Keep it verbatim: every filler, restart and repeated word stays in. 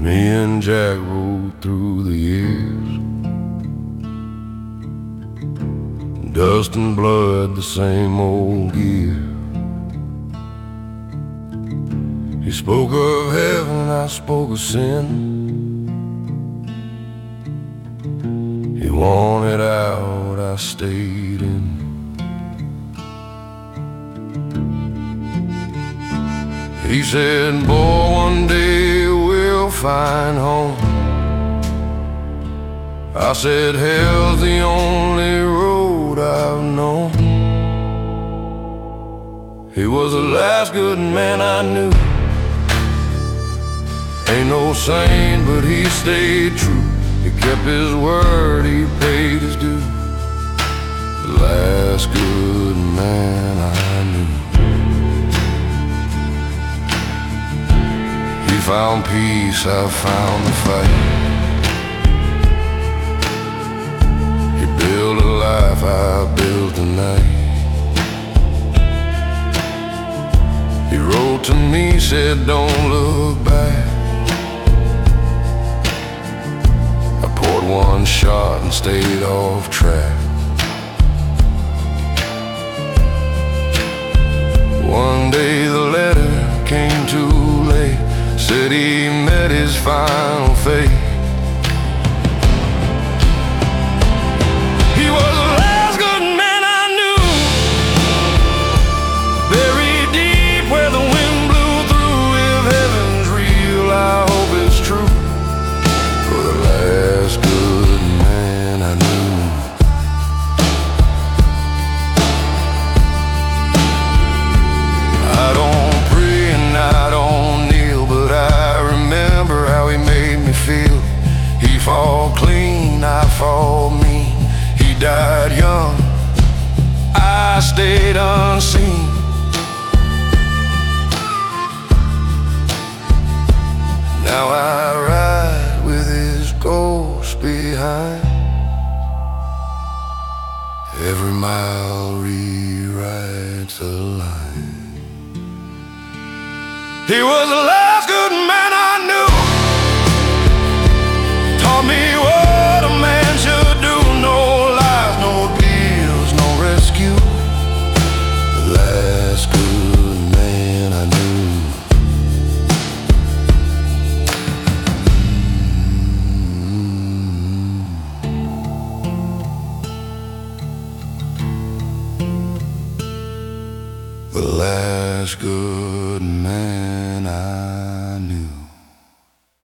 Me and Jack rode through the years, dust and blood, the same old gear. He spoke of heaven, I spoke of sin. He wanted out, I stayed in. He said, boy, one day we'll find home. I said, hell's the only road I've known. He was the last good man I knew. Ain't no saint, but he stayed true. He kept his word, he paid his due. The last good man I knew. He found peace, I found the fight. He built a life, I built a night. He wrote to me, said don't look back. I poured one shot and stayed off track. One day the letter came too late, said he met his final fate. He was the last good man I knew, buried deep where the wind blew through. If heaven's real, I hope it's true. For the last good man I knew. I don't pray and I don't kneel, but I remember how he made me feel. He fall clean, I fall mean. He died young, I stayed unseen. Now I ride with his ghost behind. Every mile rewrites a line. He was the last good man I knew. Taught me what a man should do. No lies, no deals, no rescue. The last good man I knew. The last good man